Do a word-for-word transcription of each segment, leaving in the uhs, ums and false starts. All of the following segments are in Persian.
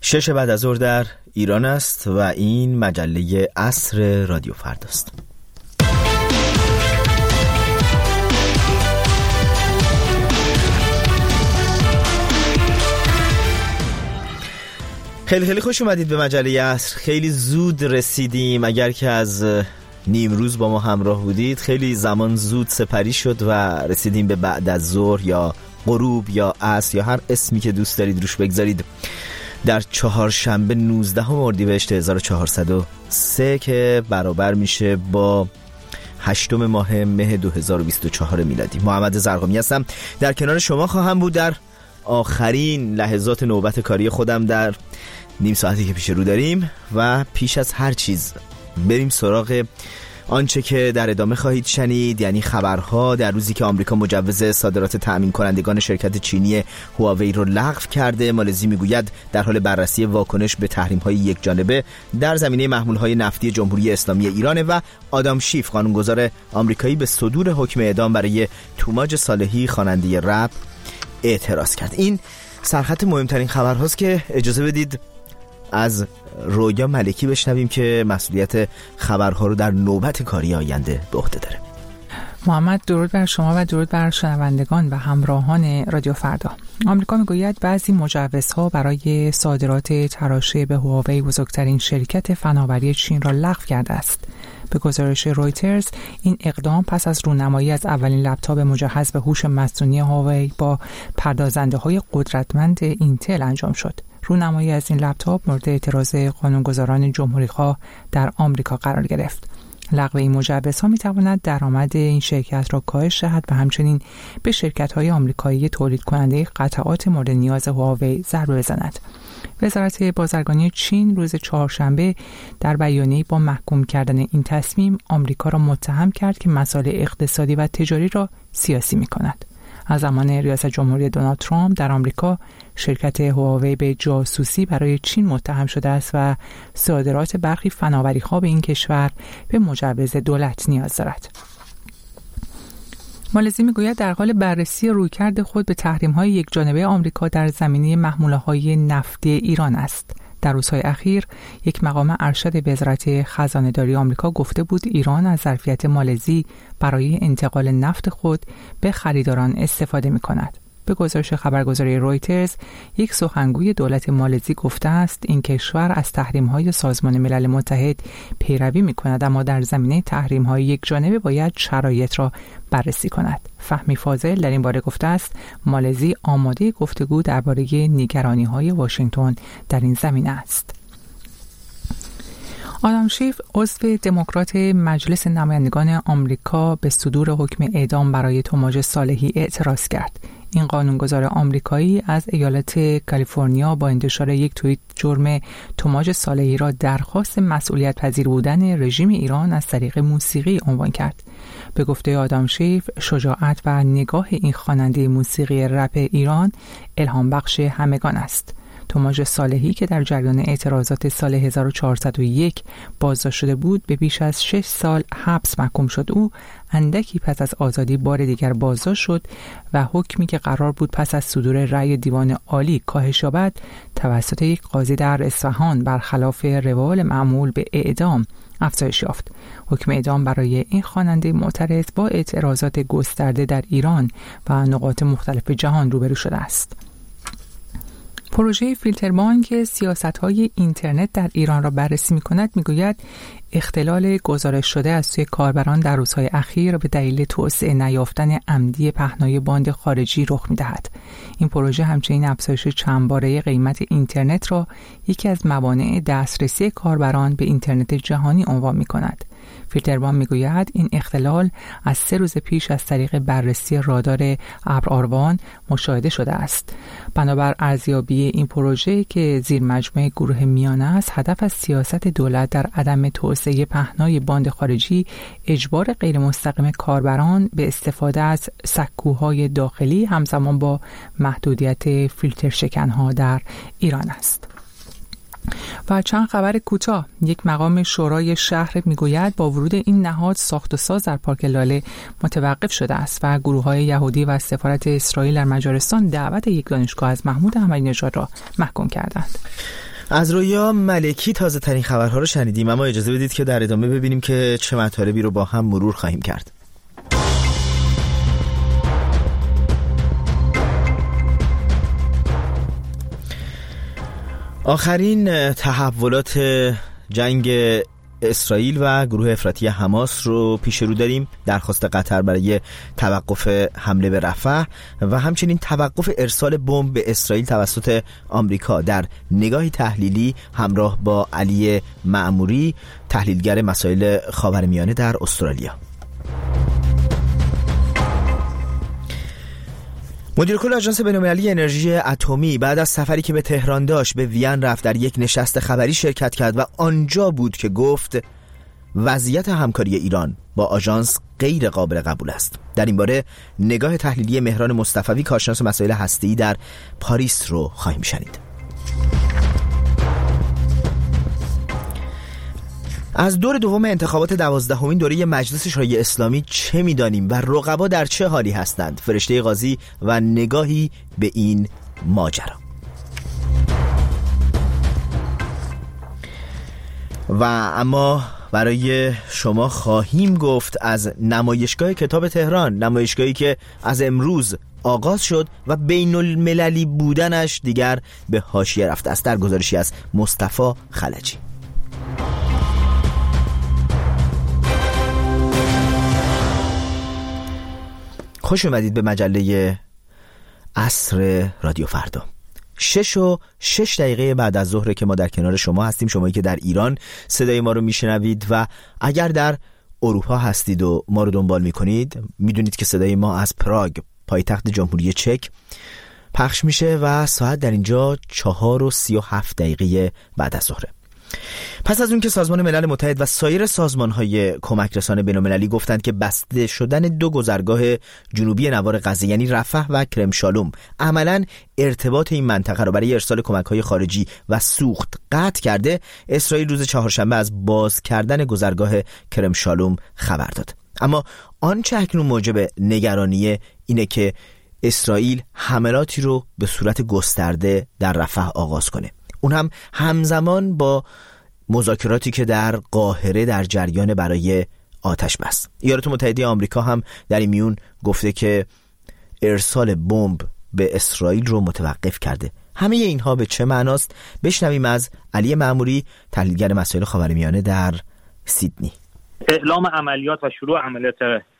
شش بعد از ظهر در ایران است و این مجله عصر رادیو فرداست. خیلی خیلی خوش اومدید به مجله عصر. خیلی زود رسیدیم، اگر که از نیم روز با ما همراه بودید خیلی زمان زود سپری شد و رسیدیم به بعد از ظهر یا غروب یا عصر یا هر اسمی که دوست دارید روش بگذارید، در چهارشنبه نوزدهم اردیبهشت هزار و چهارصد و سه که برابر میشه با هشتم ماه مه دو هزار و بیست و چهار میلادی. محمد زرقامی هستم، در کنار شما خواهم بود در آخرین لحظات نوبت کاری خودم در نیم ساعتی که پیش رو داریم و پیش از هر چیز بریم سراغ آنچه که در ادامه خواهید شنید، یعنی خبرها در روزی که آمریکا مجوز صادرات تأمین کنندگان شرکت چینی هواوی رو لغو کرده. مالزی میگوید در حال بررسی واکنش به تحریم‌های یک جانبه در زمینه محمول‌های نفتی جمهوری اسلامی ایران و آدام شیف قانونگذار آمریکایی به صدور حکم اعدام برای توماج صالحی خواننده رپ اعتراض کرد. این سرخط مهمترین خبرهاست که اجازه بدید از رویا ملکی بشنویم که مسئولیت خبرها رو در نوبت کاری آینده به عهده داره. محمد، درود بر شما و درود بر شنوندگان و همراهان رادیو فردا. آمریکا میگوید بعضی مجوزها برای صادرات تراشه به هواوی، بزرگترین شرکت فناوری چین، را لغو کرده است. به گزارش رویترز این اقدام پس از رونمایی از اولین لپتاپ مجهز به هوش مصنوعی هواوی با پردازنده‌های قدرتمند اینتل انجام شد. رونمایی از این لپتاپ مورد اعتراض قانونگذاران جمهوری‌خواه در آمریکا قرار گرفت. لغو این مجوزها می‌تواند درآمد این شرکت را کاهش دهد و همچنین به شرکت‌های آمریکایی تولید کننده قطعات مورد نیاز هواوی ضربه بزند. وزارت بازرگانی چین روز چهارشنبه در بیانیه‌ای با محکوم کردن این تصمیم آمریکا را متهم کرد که مسائل اقتصادی و تجاری را سیاسی می‌کند. از زمان ریاست جمهوری دونالد ترامپ در آمریکا شرکت هواوی به جاسوسی برای چین متهم شده است و صادرات برخی فناوری‌ها به این کشور به مجوز دولت نیاز دارد. مالزی میگوید در حال بررسی رویکرد خود به تحریم‌های یکجانبه آمریکا در زمینه محموله‌های نفتی ایران است. در روزهای اخیر یک مقام ارشد وزارت خزانه‌داری آمریکا گفته بود ایران از ظرفیت مالزی برای انتقال نفت خود به خریداران استفاده می‌کند. به گزارش خبرگزاری رویترز، یک سخنگوی دولت مالزی گفته است این کشور از تحریم‌های سازمان ملل متحد پیروی می‌کند، اما در زمینه تحریم‌های یکجانبه باید شرایط را بررسی کند. فهمی فاضل در این باره گفته است مالزی آماده گفتگو درباره نگرانی‌های واشنگتن در این زمینه است. آدام شیف، عضو دموکرات مجلس نمایندگان آمریکا، به صدور حکم اعدام برای توماج صالحی اعتراض کرد. این قانونگذار آمریکایی از ایالت کالیفرنیا با انتشار یک توییت جرم توماج صالحی را درخواست مسئولیت پذیر بودن رژیم ایران از طریق موسیقی عنوان کرد. به گفته آدام شیف، شجاعت و نگاه این خواننده موسیقی رپ ایران الهام بخش همگان است. توماج صالحی که در جریان اعتراضات سال هزار و چهارصد و یک بازداشت شده بود، به بیش از شش سال حبس محکوم شد. او اندکی پس از آزادی بار دیگر بازداشت شد و حکمی که قرار بود پس از صدور رأی دیوان عالی کاهش یابد توسط یک قاضی در اصفهان برخلاف روال معمول به اعدام افزایش یافت. حکم اعدام برای این خواننده معترض با اعتراضات گسترده در ایران و نقاط مختلف جهان روبرو شده است. پروژه فیلتربان که سیاست‌های اینترنت در ایران را بررسی می‌کند می‌گوید اختلال گزارش شده از سوی کاربران در روزهای اخیر به دلیل توسعه نیافتن عمدی پهنای باند خارجی رخ می‌دهد. این پروژه همچنین افزایش چندباره قیمت اینترنت را یکی از موانع دسترسی کاربران به اینترنت جهانی عنوان می‌کند. فیلتربان میگوید این اختلال از سه روز پیش از طریق بررسی رادار ابرآروان مشاهده شده است. بنابر ارزیابی این پروژه که زیر مجموعه گروه میانه است، هدف از سیاست دولت در عدم توسعه پهنای باند خارجی اجبار غیر مستقیم کاربران به استفاده از سکوهای داخلی همزمان با محدودیت فیلتر شکنها در ایران است. و چند خبر کوتاه. یک مقام شورای شهر میگوید با ورود این نهاد ساخت و ساز در پارک لاله متوقف شده است و گروه‌های یهودی و سفارت اسرائیل در مجارستان دعوت یک دانشگاه از محمود احمدی نژاد را محکوم کردند. از رویا ملکی تازه ترین خبرها رو شنیدیم، اما اجازه بدید که در ادامه ببینیم که چه مطالبی رو با هم مرور خواهیم کرد. آخرین تحولات جنگ اسرائیل و گروه افراطی حماس رو پیش رو داریم. درخواست قطر برای توقف حمله به رفح و همچنین توقف ارسال بمب به اسرائیل توسط آمریکا در نگاهی تحلیلی همراه با علی معموری، تحلیلگر مسائل خاورمیانه در استرالیا. مدیر کل آژانس بین‌المللی انرژی اتمی بعد از سفری که به تهران داشت به وین رفت، در یک نشست خبری شرکت کرد و آنجا بود که گفت وضعیت همکاری ایران با آژانس غیر قابل قبول است. در این باره نگاه تحلیلی مهران مصطفوی، کارشناس مسائل هسته‌ای در پاریس رو خواهیم شنید. از دور دوم انتخابات دوازدهمین دوره مجلس شورای اسلامی چه می‌دانیم و رقبا در چه حالی هستند؟ فرشته قاضی و نگاهی به این ماجرا. و اما برای شما خواهیم گفت از نمایشگاه کتاب تهران، نمایشگاهی که از امروز آغاز شد و بین المللی بودنش دیگر به حاشیه رفته است، در گزارشی از مصطفی خلجی. خوش اومدید به مجله عصر رادیو فردا. شش و شش دقیقه بعد از ظهر که ما در کنار شما هستیم، شمایی که در ایران صدای ما رو میشنوید و اگر در اروپا هستید و ما رو دنبال میکنید، میدونید که صدای ما از پراگ، پایتخت جمهوری چک پخش میشه و ساعت در اینجا چهار و سی و هفت دقیقه بعد از ظهره. پس از اون که سازمان ملل متحد و سایر سازمان‌های کمک رسانه بین‌المللی گفتند که بسته شدن دو گذرگاه جنوبی نوار غزه یعنی رفح و کرم شالوم عملاً ارتباط این منطقه را برای ارسال کمک‌های خارجی و سوخت قطع کرده، اسرائیل روز چهارشنبه از باز کردن گذرگاه کرم شالوم خبر داد. اما آنچه اکنون موجب نگرانی اینه که اسرائیل حملاتی رو به صورت گسترده در رفح آغاز کنه، اون هم همزمان با مذاکراتی که در قاهره در جریان برای آتش بس. ایالات متحده آمریکا هم در این میون گفته که ارسال بمب به اسرائیل رو متوقف کرده. همه اینها به چه معناست؟ بشنویم از علی معموری، تحلیلگر مسائل خاورمیانه در سیدنی. اعلام عملیات و شروع عملیات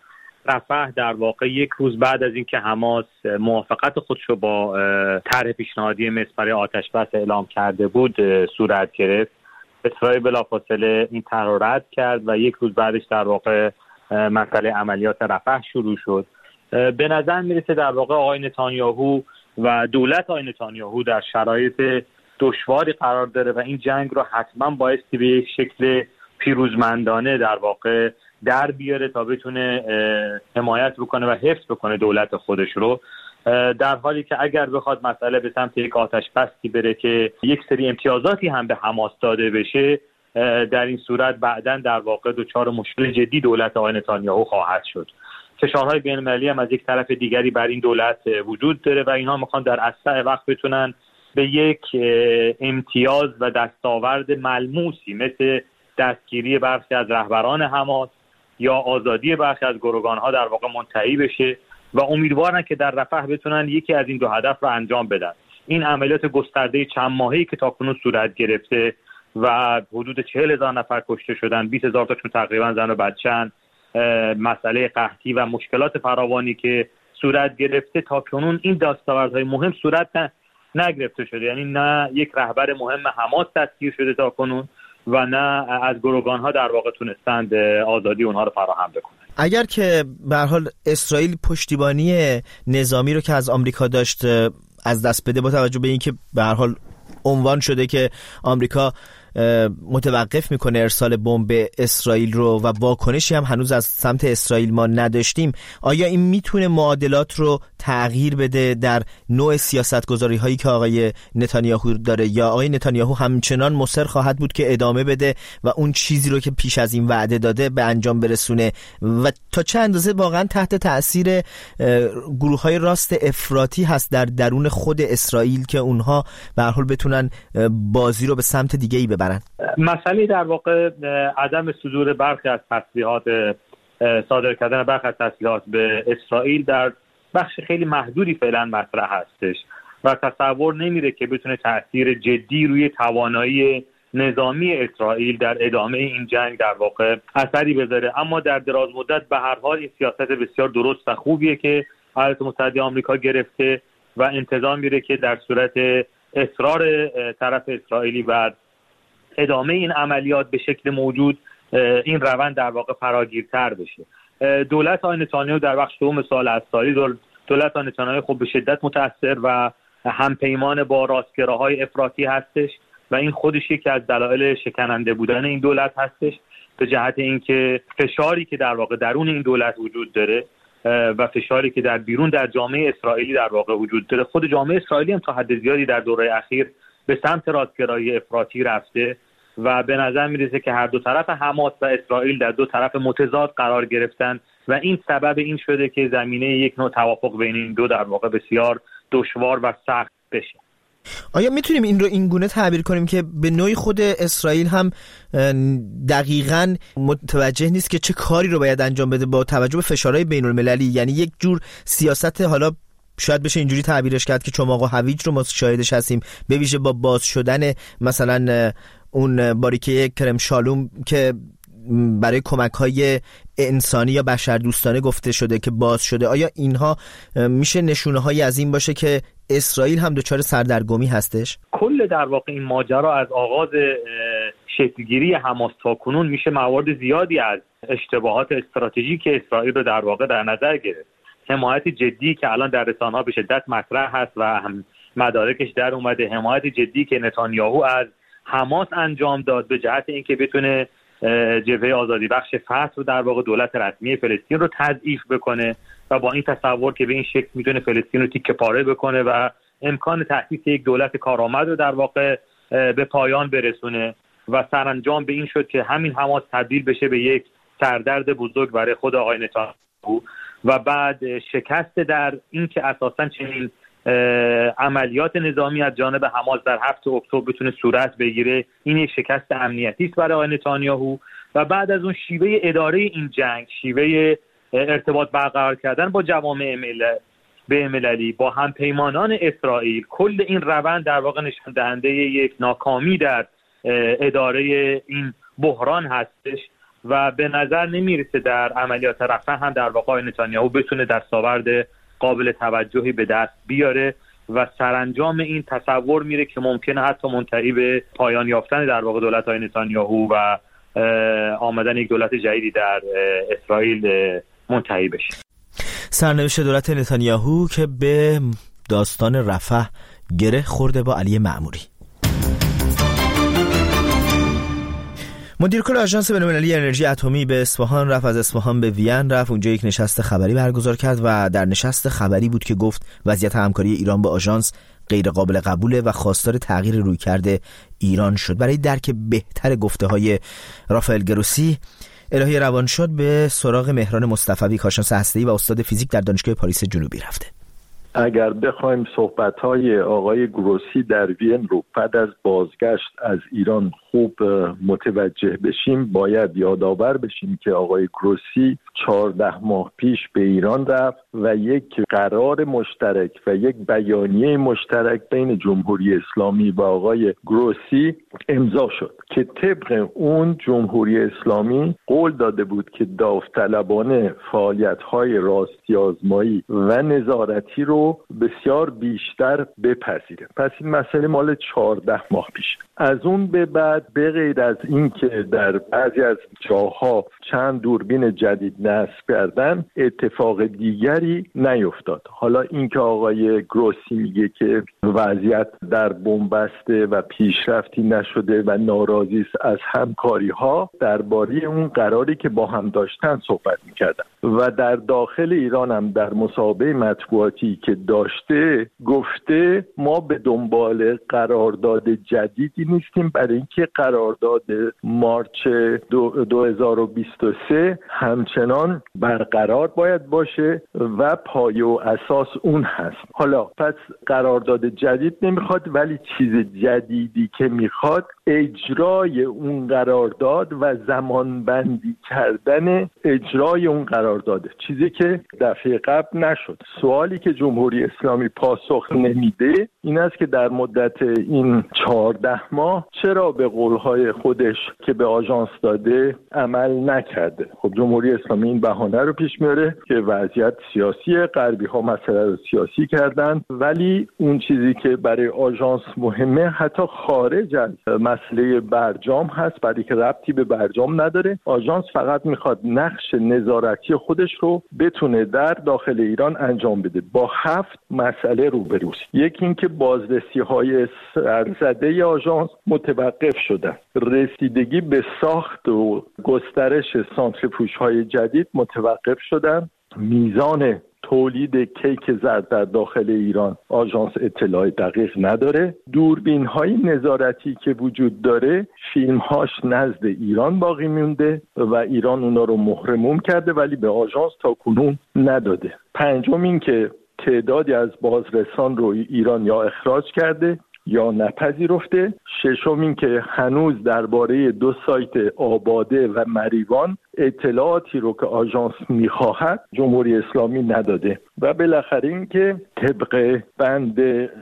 رفح در واقع یک روز بعد از اینکه حماس موافقت خودش رو با طرح پیشنهادی مصر برای آتش بس اعلام کرده بود صورت گرفت. اسرائیل بلافاصله این طرح رو رد کرد و یک روز بعدش در واقع مسئله عملیات رفح شروع شد. به نظر میرسه در واقع آقای نتانیاهو و دولت آقای نتانیاهو در شرایط دشواری قرار داره و این جنگ رو حتما بایستی به یک شکل پیروزمندانه در واقع در بیاره تا بتونه حمایت بکنه و حفظ بکنه دولت خودش رو، در حالی که اگر بخواد مسئله به سمت یک آتش بستی بره که یک سری امتیازاتی هم به حماس داده بشه، در این صورت بعداً در واقع دچار مشکل جدی دولت آقای نتانیاهو خواهد شد. فشارهای بین‌المللی هم از یک طرف دیگری بر این دولت وجود داره و اینها میخوان در اسرع وقت بتونن به یک امتیاز و دستاورد ملموسی مثل دستگیری برخی از رهبران حماس یا آزادی برخی از گروگانها در واقع منتهی بشه و امیدوارن که در رفح بتونن یکی از این دو هدف رو انجام بدن. این عملیات گسترده چند ماهه‌ای که تاکنون صورت گرفته و حدود چهل هزار نفر کشته شدن، بیست هزار تاشون تقریبا زن و بچه‌ن، مسئله قحطی و مشکلات فراوانی که صورت گرفته، تاکنون این دستاوردهای مهم صورت نگرفته شده. یعنی نه یک رهبر مهم حماس دستگیر شده تاکنون و نه از گروگان‌ها در واقع تونستند آزادی اونها رو فراهم بکنن. اگر که به هر حال اسرائیل پشتیبانی نظامی رو که از آمریکا داشت از دست بده، با توجه به اینکه به هر حال عنوان شده که آمریکا متوقف میکنه ارسال بمب به اسرائیل رو و واکنشی هم هنوز از سمت اسرائیل ما نداشتیم، آیا این میتونه معادلات رو تغییر بده در نوع سیاستگذاری هایی که آقای نتانیاهو داره، یا آقای نتانیاهو همچنان مصر خواهد بود که ادامه بده و اون چیزی رو که پیش از این وعده داده به انجام برسونه و تا چه اندازه واقعا تحت تأثیر گروه های راست افراطی هست در درون خود اسرائیل که اونها به هر حال بتونن بازی رو به سمت دیگه ای ببرن؟ مسئله در واقع عدم صدور برخی از تسلیحات، صادر کردن برخی از تسلیحات به اسرائیل در بخش خیلی محدودی فعلا مطرح هستش و تصور نمیره که بتونه تأثیر جدی روی توانایی نظامی اسرائیل در ادامه این جنگ در واقع اثری بذاره. اما در دراز مدت به هر حال این سیاست بسیار درست و خوبیه که ایالات متحده آمریکا گرفته و انتظار میره که در صورت اصرار طرف اسرائیلی بر ادامه این عملیات به شکل موجود این روند در واقع فراگیرتر بشه. دولت آقای نتانیاهو در بخش دوم سال اسرائیلی دولت آقای نتانیاهو خب به شدت متأثر و همپیمان با راستگراهای افراطی هستش و این خودش یکی از دلایل شکننده بودن این دولت هستش، به جهت اینکه فشاری که در واقع درون این دولت وجود داره و فشاری که در بیرون در جامعه اسرائیلی در واقع وجود داره، خود جامعه اسرائیلی هم تا حد زیادی در دوره اخیر به سمت راستگرایی افراطی رفته و به نظر میرسه که هر دو طرف حماس و اسرائیل در دو طرف متضاد قرار گرفتن و این سبب این شده که زمینه یک نوع توافق بین این دو در واقع بسیار دشوار و سخت بشه. آیا میتونیم این رو این گونه تعبیر کنیم که به نوعی خود اسرائیل هم دقیقاً متوجه نیست که چه کاری رو باید انجام بده با توجه به فشارهای بین المللی، یعنی یک جور سیاست، حالا شاید بشه اینجوری تعبیرش کرد که چماق و هویج رو ما شاهدش هستیم، به ویژه با باز شدن مثلا اون باریکه کرم شالوم که برای کمک‌های انسانی یا بشردوستانه گفته شده که باز شده. آیا اینها میشه نشونه‌هایی از این باشه که اسرائیل هم دچار سردرگمی هستش؟ کل در واقع این ماجرا از آغاز شکلگیری حماس تا کنون میشه موارد زیادی از اشتباهات استراتژیک اسرائیل رو در واقع در نظر گرفت. حمایت جدی که الان در رسانه‌ها به شدت مطرح هست و هم مدارکش در اومده، حمایت جدی که نتانیاهو از حماس انجام داد به جهت اینکه بتونه جبهه آزادی بخش فتح رو در واقع دولت رسمی فلسطین رو تضعیف بکنه و با این تصور که به این شکل میتونه فلسطین رو تیکه پاره بکنه و امکان تأسیس یک دولت کارآمد رو در واقع به پایان برسونه و سرانجام به این شد که همین حماس تبدیل بشه به یک سردرد بزرگ برای خود آقای نتانیاهو و بعد شکست در این که اساساً چنین عملیات نظامی از جانب حماس در هفتم اکتبر بتونه صورت بگیره. این یک شکست امنیتی است برای آقای نتانیاهو و بعد از اون شیوه اداره این جنگ، شیوه ارتباط برقرار کردن با جوامع بین‌المللی، با همپیمانان اسرائیل، کل این روند در واقع نشان دهنده یک ناکامی در اداره این بحران هستش و به نظر نمیرسه در عملیات رفح هم در واقع آقای نتانیاهو بتونه دستاورد قابل توجهی به دست بیاره و سرانجام این تصور میره که ممکنه حتی منتهی به پایان یافتن در واقع دولت های نتانیاهو و آمدن یک دولت جدیدی در اسرائیل منتهی بشه. سرنوشت دولت نتانیاهو که به داستان رفح گره خورده با علی معموری. مدیر کل آژانس بین‌المللی انرژی اتمی به اصفهان رفت، از اصفهان به وین رفت، اونجا یک نشست خبری برگزار کرد و در نشست خبری بود که گفت وضعیت همکاری ایران با آژانس غیر قابل قبوله و خواستار تغییر رویکرد ایران شد. برای درک بهتر گفته‌های رافائل گروسی، الهی روانشاد به سراغ مهران مصطفوی، کارشناس هسته‌ای و استاد فیزیک در دانشگاه پاریس جنوبی رفته. اگر بخوایم صحبت‌های آقای گروسی در وین رو بعد از بازگشت از ایران خوب متوجه بشیم، باید یادآور بشیم که آقای گروسی چهارده ماه پیش به ایران رفت و یک قرار مشترک و یک بیانیه مشترک بین جمهوری اسلامی و آقای گروسی امضا شد که طبق اون جمهوری اسلامی قول داده بود که داوطلبانه فعالیت‌های راستی آزمایی و نظارتی رو رو بسیار بیشتر بپذیره. پس این مسئله مال چهارده ماه پیش. از اون به بعد به غیر از این که در بعضی از جاها چند دوربین جدید نصب کردن، اتفاق دیگری نیفتاد. حالا این که آقای گروسی میگه که وضعیت در بنبسته و پیشرفتی نشده و ناراضی است از همکاری ها، درباره اون قراری که با هم داشتن صحبت میکردن و در داخل ایران هم در مسابقه مطبوعاتی که داشته گفته ما به دنبال قرارداد جدیدی نیستیم، برای اینکه قرارداد مارچ دو هزار و بیست و سه همچنان برقرار باید باشه و پایه و اساس اون هست. حالا پس قرارداد جدید نمیخواد، ولی چیز جدیدی که میخواد اجرای اون قرارداد و زمانبندی کردن اجرای اون قرارداده، چیزی که دفعه قبل نشد. سوالی که جمهوری اسلامی پاسخ نمیده این است که در مدت این چهارده ماه چرا به قولهای خودش که به آژانس داده عمل نکرده. خب جمهوری اسلامی این بهانه رو پیش میاره که وضعیت سیاسی، غربی ها مسئله رو سیاسی کردن، ولی اون چیزی که برای آژانس مهمه حتی خارج از مسئله برجام هست، برای که ربطی به برجام نداره. آژانس فقط میخواد نقش نظارتی خودش رو بتونه در داخل ایران انجام بده. با هفت مسئله روبروست. یکی این که بازرسی های سرزده آژانس متوقف شدن، رسیدگی به ساخت و گسترش سانتریفوژ های جدید متوقف شدن، میزان تولید کیک زرد در داخل ایران آژانس اطلاع دقیق نداره، دوربین های نظارتی که وجود داره فیلم هاش نزد ایران باقی مونده و ایران اونا رو مهرموم کرده ولی به آژانس تا کنون نداده. پنجم این که تعدادی از بازرسان رو ایران یا اخراج کرده یا نپذیرفته. ششم این که هنوز درباره دو سایت آباده و مریوان اطلاعاتی رو که آژانس میخواهد جمهوری اسلامی نداده. و بالاخره این که طبق بند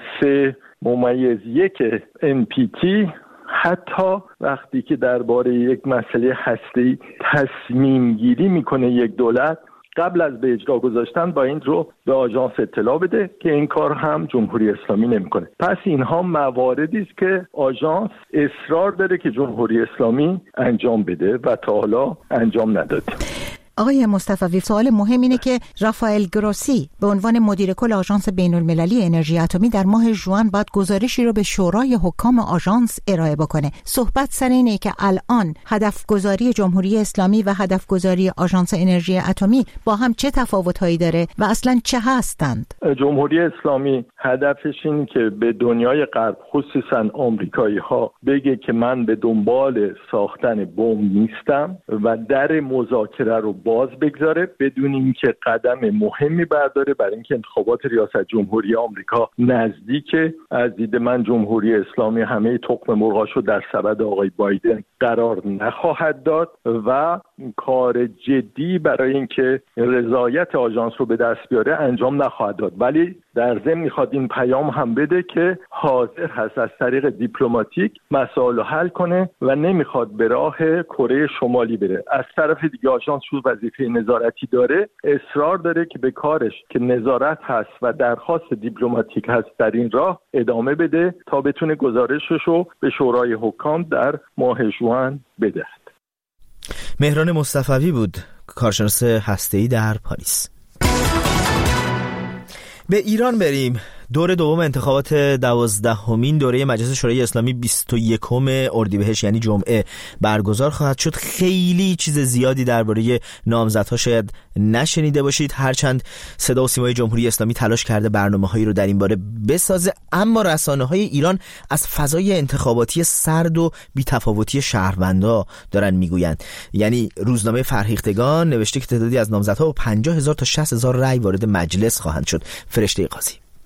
سه ممیز یک ان پی تی حتی وقتی که درباره یک مسئله هسته‌ای تصمیم گیری میکنه یک دولت، قبل از به اجرا گذاشتن با این رو به آژانس اطلاع بده که این کار هم جمهوری اسلامی نمیکنه. پس اینها مواردی است که آژانس اصرار داره که جمهوری اسلامی انجام بده و تا حالا انجام نداده. آقای مصطفوی، سوال مهم اینه که رافائل گروسی به عنوان مدیر کل آژانس بین‌المللی انرژی اتمی در ماه ژوئن باید گزارشی رو به شورای حکام آژانس ارائه بکنه. صحبت سر اینه که الان هدف گذاری جمهوری اسلامی و هدف گذاری آژانس انرژی اتمی با هم چه تفاوت‌هایی داره و اصلا چه هستند؟ جمهوری اسلامی هدفش اینه که به دنیای غرب خصوصا آمریکایی‌ها بگه که من به دنبال ساختن بمب نیستم و در مذاکره رو باز بگذاره بدون اینکه قدم مهمی برداره برای اینکه انتخابات ریاست جمهوری آمریکا نزدیکه. از دید من جمهوری اسلامی همه تخم مرغاشو در سبد آقای بایدن قرار نخواهد داد و کار جدی برای اینکه رضایت آژانس رو به دست بیاره انجام نخواهد داد، ولی در ضمن میخواد این پیام هم بده که حاضر هست از طریق دیپلماتیک مسائل رو حل کنه و نمیخواد به راه کره شمالی بره. از طرف دیگه آژانس رو وظیفه نظارتی داره، اصرار داره که به کارش که نظارت هست و درخواست دیپلماتیک هست در این راه ادامه بده تا بتونه گزارشش رو به شورای حکام در ماه ژوئن بده. مهران مصطفوی بود، کارشناس هسته‌ای در پاریس. به ایران بریم. دور دوم انتخابات دوازدهمین دوره مجلس شورای اسلامی بیست و یکم اردیبهشت یعنی جمعه برگزار خواهد شد. خیلی چیز زیادی درباره نامزدها شاید نشنیده باشید، هرچند صدا و سیمای جمهوری اسلامی تلاش کرده برنامه‌هایی رو در این باره بسازه، اما رسانه‌های ایران از فضای انتخاباتی سرد و بی‌تفاوتی شهروندا دارن میگویند. یعنی روزنامه فرهیختگان نوشته که تعدادی از نامزدها با پنجاه هزار تا شصت هزار رأی وارد مجلس خواهند شد. فرشته قاضی: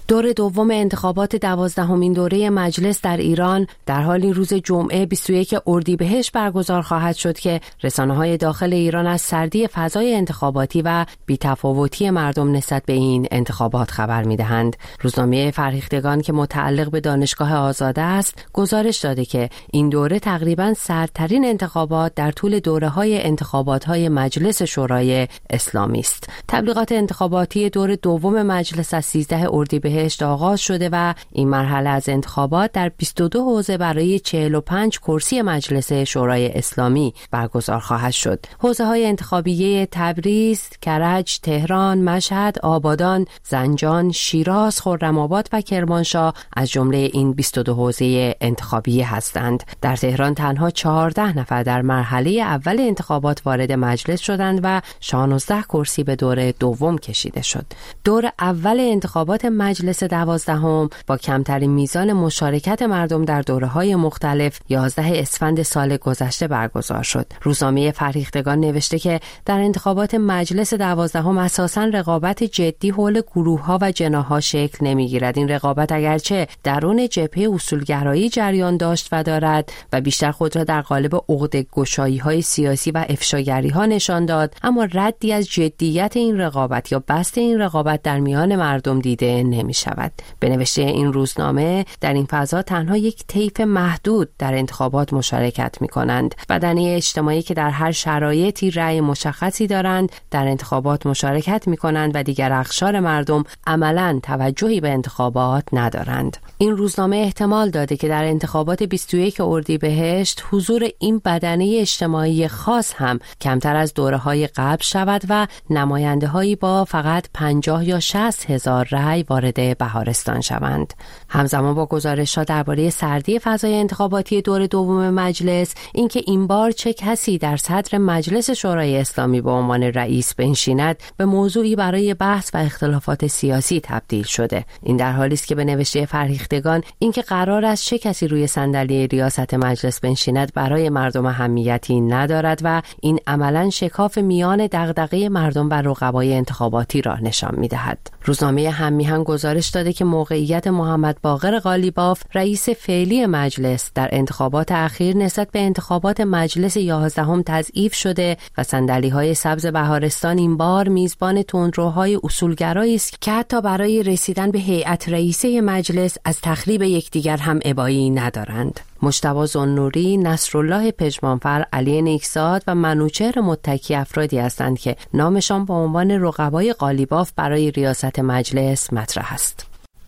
دور دوم انتخابات دوازدهمین دوره مجلس در ایران در حالی روز جمعه بیست و یک اردیبهشت برگزار خواهد شد که رسانه‌های داخل ایران از سردی فضای انتخاباتی و بی‌تفاوتی مردم نسبت به این انتخابات خبر می‌دهند. روزنامه فرهیختگان که متعلق به دانشگاه آزاده است، گزارش داده که این دوره تقریباً سردترین انتخابات در طول دوره‌های انتخابات‌های مجلس شورای اسلامی است. تبلیغات انتخاباتی دور دوم مجلس از سیزده اردیبهشت آغاز شده و این مرحله از انتخابات در بیست و دو حوزه برای چهل و پنج کرسی مجلس شورای اسلامی برگزار خواهد شد. حوزه‌های انتخابیه تبریز، کرج، تهران، مشهد، آبادان، زنجان، شیراز، خرم‌آباد و کرمانشاه از جمله این بیست و دو حوزه انتخابیه هستند. در تهران تنها چهارده نفر در مرحله اول انتخابات وارد مجلس شدند و شانزده کرسی به دور دوم کشیده شد. دور اول انتخابات مجلس دوازدهم با کمترین میزان مشارکت مردم در دوره‌های مختلف یازده اسفند سال گذشته برگزار شد. روزنامه فرهیختگان نوشته که در انتخابات مجلس دوازدهم اساساً رقابت جدی حول گروه‌ها و جناح‌ها شکل نمی‌گیرد. این رقابت اگرچه درون جبهه اصولگرایی جریان داشت و دارد و بیشتر خود را در قالب عقده‌گشایی‌های سیاسی و افشاگری‌ها نشان داد، اما ردی از جدیت این رقابت یا بست این رقابت در میان مردم دیده نمی‌شود. به نوشته این روزنامه در این فضا تنها یک طیف محدود در انتخابات مشارکت می‌کنند. بدنه اجتماعی که در هر شرایطی رأی مشخصی دارند در انتخابات مشارکت می‌کنند و دیگر اقشار مردم عملاً توجهی به انتخابات ندارند. این روزنامه احتمال داده که در انتخابات بیست و یک اردیبهشت حضور این بدنه اجتماعی خاص هم کمتر از دوره‌های قبل شود و نماینده‌هایی با فقط پنجاه یا شصت هزار رأی وارد بهارستان شوند. همزمان با گزارش‌ها درباره سردی فضای انتخاباتی دور دوم مجلس، اینکه این بار چه کسی در صدر مجلس شورای اسلامی به عنوان رئیس بنشیند به موضوعی برای بحث و اختلافات سیاسی تبدیل شده. این در حالی است که به نوشته فرهیختگان اینکه قرار است چه کسی روی صندلی ریاست مجلس بنشیند برای مردم اهمیتی ندارد و این عملاً شکاف میان دغدغه مردم و رقبای انتخاباتی را نشان می‌دهد. روزنامه هممیهن گزارش داده که موقعیت محمد باقر قالیباف رئیس فعلی مجلس در انتخابات اخیر نسبت به انتخابات مجلس یازدهم تضعیف شده و صندلی‌های سبز بهارستان این بار میزبان تندروهای اصولگرایی است که حتی برای رسیدن به هیئت رئیسه مجلس از تخریب یکدیگر هم ابایی ندارند. مجتبی ذوالنوری، نصرالله پژمانفر، علی نیکزاد و منوچهر متکی افرادی هستند که نامشان با عنوان رقبای قالیباف برای ریاست مجلس مطرح است.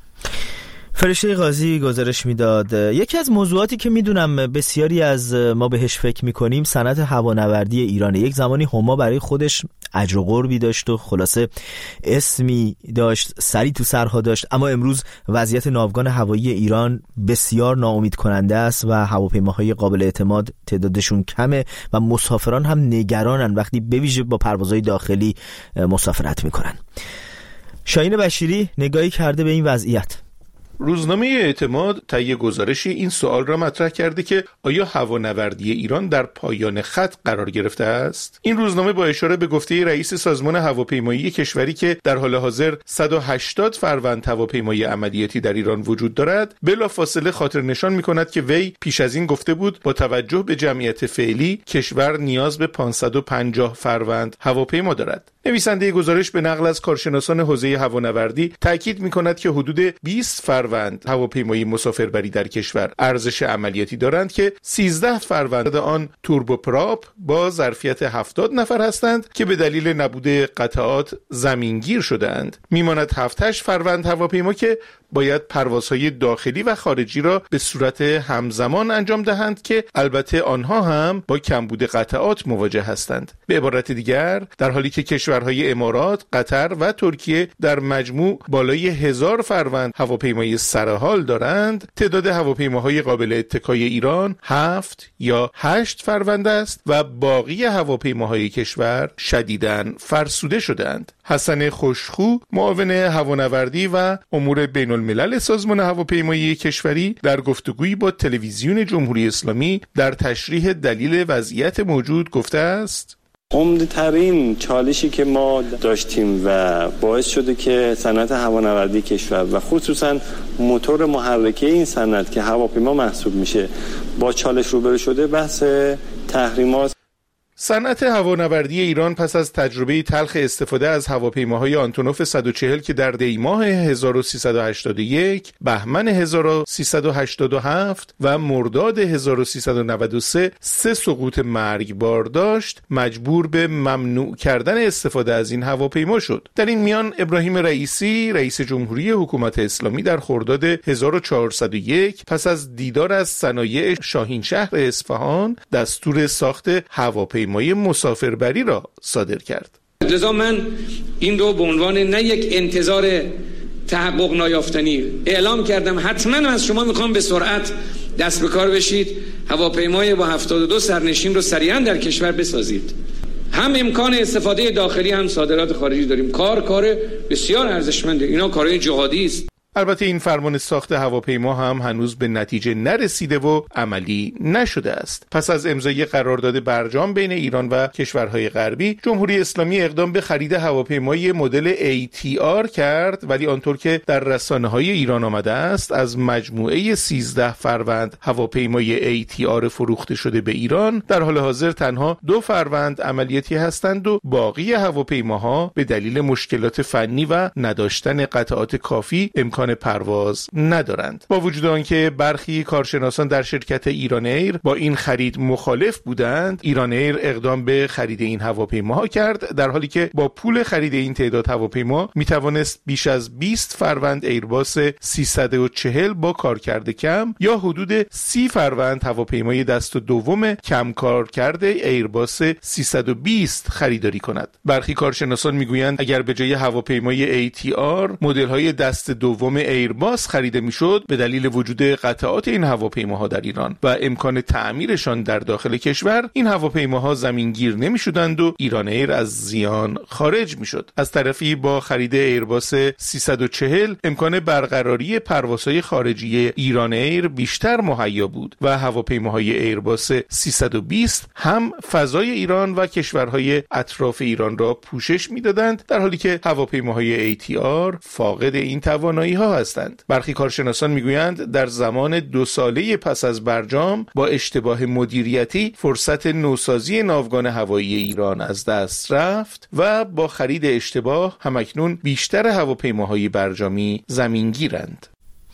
فرشته قاضی گزارش میداد یکی از موضوعاتی که میدونم بسیاری از ما بهش فکر میکنیم صنعت هوانوردی ایرانه. یک زمانی هما برای خودش اجر و قربی داشت و خلاصه اسمی داشت، سری تو سرها داشت، اما امروز وضعیت ناوگان هوایی ایران بسیار ناامید کننده است و هواپیماهای قابل اعتماد تعدادشون کمه و مسافران هم نگرانن وقتی به ویژه با پروازهای داخلی مسافرت میکنن. شاهین بشیری نگاهی کرده به این وضعیت. روزنامه اعتماد طی گزارشی این سوال را مطرح کرده که آیا هوانوردی ایران در پایان خط قرار گرفته است؟ این روزنامه با اشاره به گفته رئیس سازمان هواپیمایی کشوری که در حال حاضر صد و هشتاد فروند هواپیمای عملیاتی در ایران وجود دارد، بلافاصله خاطر نشان می‌کند که وی پیش از این گفته بود با توجه به جمعیت فعلی کشور نیاز به پانصد و پنجاه فروند هواپیما دارد. نویسنده گزارش به نقل از کارشناسان حوزه هوانوردی تاکید می‌کند که حدود بیست فروند هواپیمای مسافربری در کشور ارزش عملیاتی دارند که سیزده فروند آن توربوپراپ با ظرفیت هفتاد نفر هستند که به دلیل نبود قطعات زمینگیر شده‌اند. میماند هفت هشت فروند هواپیما که باید پروازهای داخلی و خارجی را به صورت همزمان انجام دهند که البته آنها هم با کمبود قطعات مواجه هستند. به عبارت دیگر، در حالی که کشورهای امارات، قطر و ترکیه در مجموع بالای هزار فروند هواپیمای سرحال دارند، تعداد هواپیماهای قابل اتکای ایران هفت یا هشت فروند است و باقی هواپیماهای کشور شدیداً فرسوده شدند. حسن خوشخو، معاون هوانوردی و امور بین الملل سازمان هواپیمایی کشوری، در گفتگویی با تلویزیون جمهوری اسلامی در تشریح دلیل وضعیت موجود گفته است: عمده‌ترین چالشی که ما داشتیم و باعث شده که صنعت هوانوردی کشور و خصوصا موتور محرکه این صنعت که هواپیما محسوب میشه با چالش روبرو شده بحث تحریمات. صنعت هوانوردی ایران پس از تجربه تلخ استفاده از هواپیماهای آنتونوف صد و چهل که در دیماه هزار و سیصد و هشتاد و یک، بهمن هزار و سیصد و هشتاد و هفت و مرداد هزار و سیصد و نود و سه سه سقوط مرگبار داشت، مجبور به ممنوع کردن استفاده از این هواپیما شد. در این میان ابراهیم رئیسی، رئیس جمهوری حکومت اسلامی، در خرداد هزار و چهارصد و یک پس از دیدار از صنایع شاهینشهر اصفهان دستور ساخت هواپیما مایه مسافربری را صادر کرد. لذا من این رو به عنوان نه یک انتظار تحقق نایافتنی اعلام کردم. حتما از شما میخوام به سرعت دست به کار بشید، هواپیمای با هفتاد و دو سرنشین رو سریعا در کشور بسازید. هم امکان استفاده داخلی هم صادرات خارجی داریم. کار کار بسیار ارزشمنده، اینا کارهای جهادی است. البته این فرمان ساخت هواپیما هم هنوز به نتیجه نرسیده و عملی نشده است. پس از امضای قرارداد برجام بین ایران و کشورهای غربی، جمهوری اسلامی اقدام به خرید هواپیمای مدل ای تی آر کرد، ولی آنطور که در رسانه‌های ایران آمده است، از مجموعه سیزده فروند هواپیمای ای تی آر فروخته شده به ایران در حال حاضر تنها دو فروند عملیاتی هستند و باقی هواپیماها به دلیل مشکلات فنی و نداشتن قطعات کافی امکان پرواز ندارند. با وجود آنکه برخی کارشناسان در شرکت ایران ایر با این خرید مخالف بودند، ایران ایر اقدام به خرید این هواپیماها کرد، در حالی که با پول خرید این تعداد هواپیما میتوانست بیش از بیست فروند ایرباس سیصد و چهل با کارکرد کم یا حدود سی فروند هواپیمای دست دوم کم کارکرد ایرباس سیصد و بیست خریداری کند. برخی کارشناسان میگویند اگر به جای هواپیمای ای تی آر مدل‌های دست دوم ایرباس خریده میشد، به دلیل وجود قطعات این هواپیماها در ایران و امکان تعمیرشان در داخل کشور، این هواپیماها زمینگیر نمیشدند و ایران ایر از زیان خارج میشد. از طرفی با خرید ایرباس سیصد و چهل امکان برقراری پروازهای خارجی ایران ایر بیشتر مهیا بود و هواپیماهای ایرباس سیصد و بیست هم فضای ایران و کشورهای اطراف ایران را پوشش میدادند، در حالی که هواپیماهای ای تی آر فاقد این توانایی ها هستند. برخی کارشناسان میگویند در زمان دو ساله پس از برجام با اشتباه مدیریتی فرصت نوسازی ناوگان هوایی ایران از دست رفت و با خرید اشتباه همکنون بیشتر هواپیماهای برجامی زمینگیرند.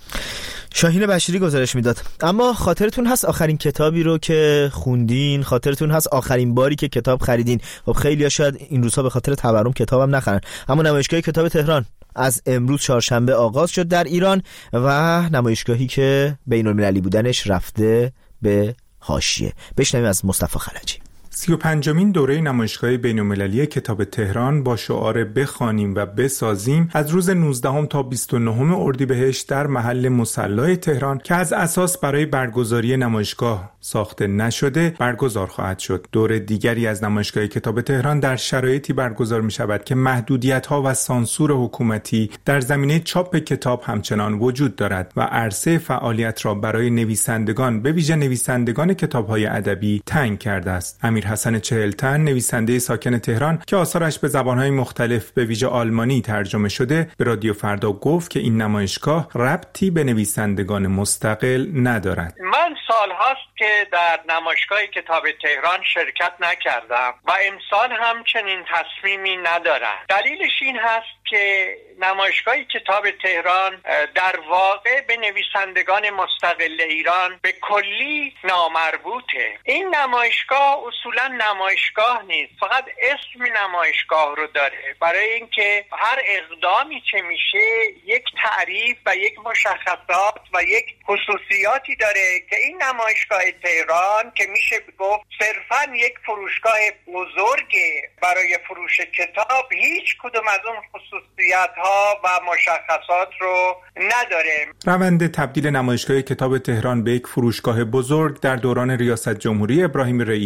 شاهین بشیری گزارش میداد. اما خاطرتون هست آخرین کتابی رو که خوندین؟ خاطرتون هست آخرین باری که کتاب خریدین؟ خب خیلی‌ها شاید این روزها به خاطر تورم کتابم نخرن، اما نمایشگاه کتاب تهران از امروز چهارشنبه آغاز شد در ایران و نمایشگاهی که بین‌المللی بودنش رفته به حاشیه. بشنویم از مصطفی خلجی. سی و پنجمین دوره نمایشگاه بین‌المللی کتاب تهران با شعار بخوانیم و بسازیم از روز نوزدهم تا بیست و نهم اردیبهشت در محل مصلی تهران که از اساس برای برگزاری نمایشگاه ساخته نشده برگزار خواهد شد. دور دیگری از نمایشگاه کتاب تهران در شرایطی برگزار می شود که محدودیت‌ها و سانسور حکومتی در زمینه چاپ کتاب همچنان وجود دارد و عرصه فعالیت را برای نویسندگان به ویژه نویسندگان کتاب‌های ادبی تنگ کرده است. امیر حسن چهلتن، نویسنده ساکن تهران که آثارش به زبان‌های مختلف به ویژه آلمانی ترجمه شده، به رادیو فردا گفت که این نمایشگاه ربطی به نویسندگان مستقل ندارد. من سال‌هاست که در نمایشگاه کتاب تهران شرکت نکردم و امسال هم چنین تصمیمی ندارم. دلیلش این هست که نمایشگاه کتاب تهران در واقع به نویسندگان مستقل ایران به کلی نامربوطه. این نمایشگاه اصولا نمایشگاه نیست، فقط اسم نمایشگاه رو داره، برای اینکه هر اقدامی که میشه یک تعریف و یک مشخصات و یک خصوصیاتی داره که این نمایشگاه تهران که میشه گفت صرفاً یک فروشگاه بزرگ برای فروش کتاب هیچ کدوم از اون خصوصیت‌ها و مشخصات رو نداره. روند تبدیل نمایشگاه کتاب تهران به یک فروشگاه بزرگ در دوران ریاست جمهوری ابراهیم رئیسی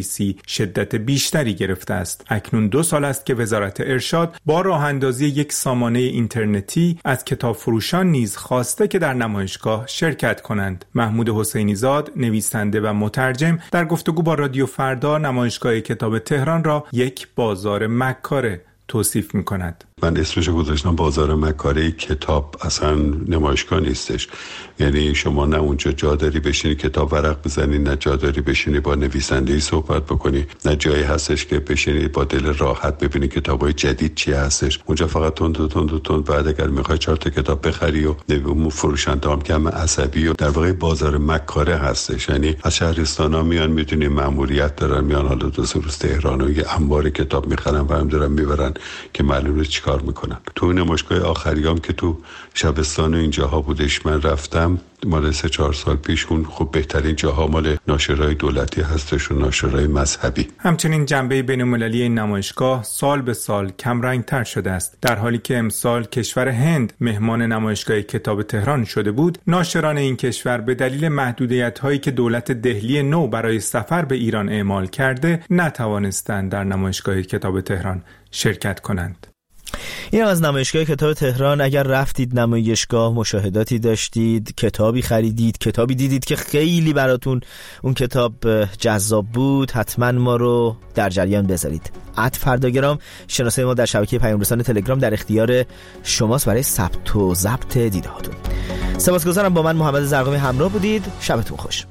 شدت بیشتری گرفته است. اکنون دو سال است که وزارت ارشاد با راه اندازی یک سامانه اینترنتی از کتاب فروشان نیز خواسته که در نمایشگاه شرکت کنند. محمود حسینی زاد، نویسنده و مترجم، در گفتگو با رادیو فردا نمایشگاه کتاب تهران را یک بازار مکاره توصیف می‌کند. من اسمشو گذاشتم بازار مکاره. کتاب اصلا نمایشگاه نیستش، یعنی شما نه اونجا جا داری بشینی کتاب ورق بزنی، نه جا داری بشینی با نویسنده‌ای صحبت بکنی، نه جایی هستش که بشینی با دل راحت ببینی کتابای جدید چی هستش. اونجا فقط تند تند تند بعد اگر میخوای چهار تا کتاب بخری و اون فروشنده هم که هم عصبی و در واقع بازار مکاره هستش. یعنی از شهرستانا میان، میدونی مأموریت دارن، میان حالا دو سه روز تهران و یه انبار کتاب میخرن و هم دارن میبرن که معلومه چیکار میکنن. تو نمایشگاه آخریام که تو شبستان و اینجاها بودش من رفتم مال سه چهار سال پیش، اون خب بهترین جاها مال ناشرای دولتی هستش و ناشرای مذهبی. همچنین جنبه بین‌المللی این نمایشگاه سال به سال کم رنگ تر شده است. در حالی که امسال کشور هند مهمان نمایشگاه کتاب تهران شده بود، ناشران این کشور به دلیل محدودیت‌هایی که دولت دهلی نو برای سفر به ایران اعمال کرده نتوانستند در نمایشگاه کتاب تهران شرکت کنند. این از نمایشگاه کتاب تهران. اگر رفتید نمایشگاه، مشاهداتی داشتید، کتابی خریدید، کتابی دیدید که خیلی براتون اون کتاب جذاب بود، حتما ما رو در جریان بذارید. ات فرداگرام شناسه ما در شبکه پیام رسان تلگرام در اختیار شماست برای ثبت و ضبط دیدهاتون. سپاسگزارم با من محمد زرقامی همراه بودید. شبتون خوش.